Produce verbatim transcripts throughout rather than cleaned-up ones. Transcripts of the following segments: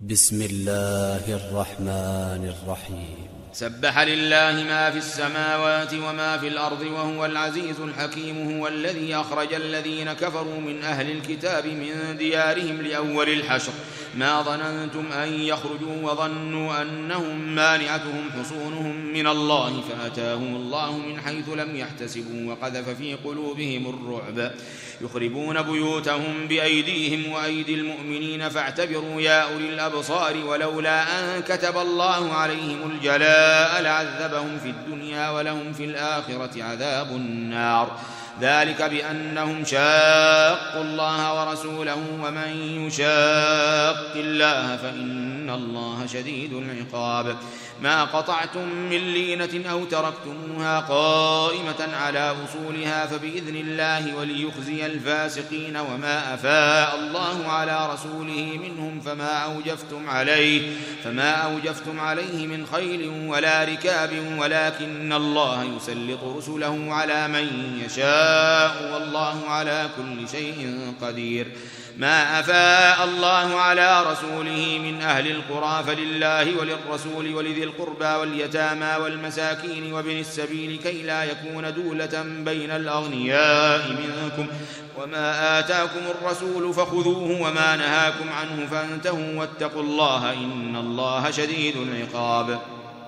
بسم الله الرحمن الرحيم. سبح لله ما في السماوات وما في الأرض وهو العزيز الحكيم. هو الذي أخرج الذين كفروا من أهل الكتاب من ديارهم لأول الحشر ما ظننتم أن يخرجوا وظنوا أنهم مانعتهم حصونهم من الله فأتاهم الله من حيث لم يحتسبوا وقذف في قلوبهم الرعب يخربون بيوتهم بأيديهم وأيدي المؤمنين فاعتبروا يا أولي الأبصار. ولولا أن كتب الله عليهم الجلاء لعذبهم في الدنيا ولهم في الآخرة عذاب النار. ذلك بأنهم شاقوا الله ورسوله ومن يشاق الله فإن الله شديد العقاب. ما قطعتم من لينة أو تركتموها قائمة على أصولها فبإذن الله وليخزي الفاسقين. وما أفاء الله على رسوله منهم فما أوجفتم عليه فما أوجفتم عليه من خيل ولا ركاب ولكن الله يسلط رسله على من يشاء والله على كل شيء قدير. ما أفاء الله على رسوله من أهل القرى فلله وللرسول ولذي القربى واليتامى والمساكين وابن السبيل كي لا يكون دولة بين الأغنياء منكم. وما آتاكم الرسول فخذوه وما نهاكم عنه فانتهوا واتقوا الله إن الله شديد العقاب.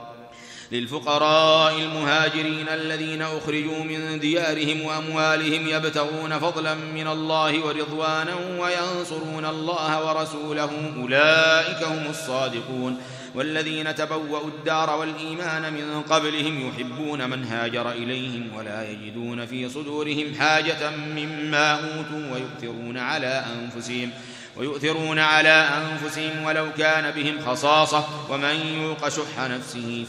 للفقراء المهاجرين الذين أخرجوا من ديارهم وأموالهم يبتغون فضلا من الله ورضوانا وينصرون الله ورسوله أولئك هم الصادقون. والذين تبوأوا الدار والإيمان من قبلهم يحبون من هاجر إليهم ولا يجدون في صدورهم حاجة مما أوتوا ويؤثرون على أنفسهم ويؤثرون على أنفسهم ولو كان بهم خصاصة ومن يوق شح نفسه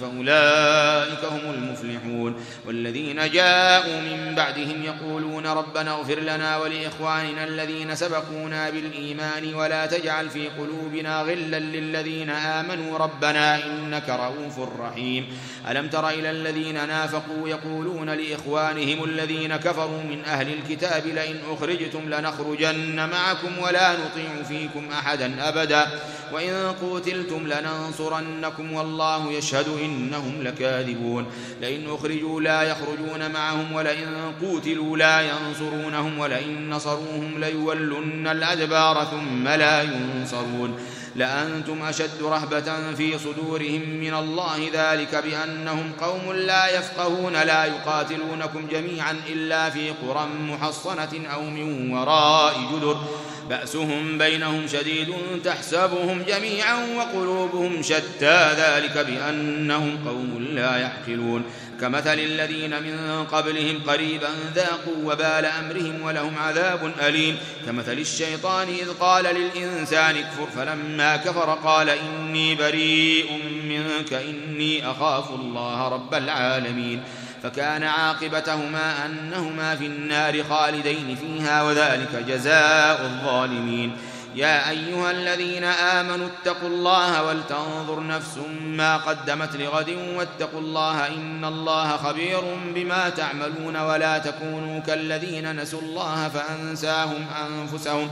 فأولئك هم المفلحون. والذين جاءوا من بعدهم يقولون ربنا اغفر لنا ولإخواننا الذين سبقونا بالإيمان ولا تجعل في قلوبنا غلا للذين آمنوا ربنا إنك رؤوف رحيم. ألم تر إلى الذين نافقوا يقولون لإخوانهم الذين كفروا من أهل الكتاب لئن أخرجتم لنخرجن معكم ولا نطيع فيكم أحدا أبدا وإن قوتلتم لننصرنكم والله يشهد إنهم لكاذبون. لئن أخرجوا لا يخرجون معهم ولئن قوتلوا لا ينصرونهم ولئن نصروهم ليولن الأدبار ثم لا ينصرون. لأنتم أشد رهبة في صدورهم من الله ذلك بأنهم قوم لا يفقهون لا يقاتلونكم جميعا إلا في قرى محصنة أو من وراء جدر بأسهم بينهم شديد تحسبهم جميعا وقلوبهم شتى ذلك بأنهم قوم لا يعقلون. كمثل الذين من قبلهم قريبا ذاقوا وبال أمرهم ولهم عذاب أليم. كمثل الشيطان إذ قال للإنسان اكفر فلما كفر قال إني بريء منك إني أخاف الله رب العالمين. فكان عاقبتهما أنهما في النار خالدين فيها وذلك جزاء الظالمين. يا أيها الذين آمنوا اتقوا الله ولتنظر نفس ما قدمت لغد واتقوا الله إن الله خبير بما تعملون ولا تكونوا كالذين نسوا الله فأنساهم أنفسهم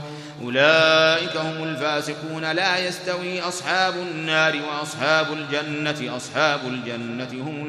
أولئك هم الفاسقون. لا يستوي أصحاب النار وأصحاب الجنة أصحاب الجنة هم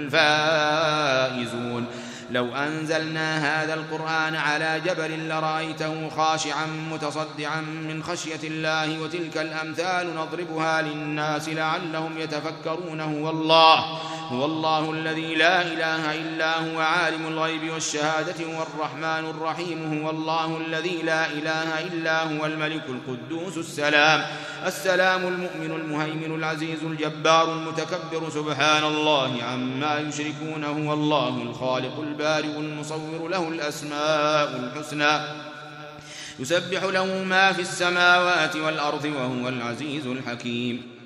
الفائزون. لو أنزلنا هذا القرآن على جبل لرأيته خاشعا متصدعا من خشية الله وتلك الأمثال نضربها للناس لعلهم يتفكرون. هو الله هو الله الذي لا إله إلا هو عالم الغيب والشهادة هو الرحمن الرحيم. هو الله الذي لا إله إلا هو الملك القدوس السلام السلام المؤمن المهيمن العزيز الجبار المتكبر سبحان الله عما يشركون. هو الله الخالق البارئ المصور له الأسماء الحسنى يسبح له ما في السماوات والأرض وهو العزيز الحكيم.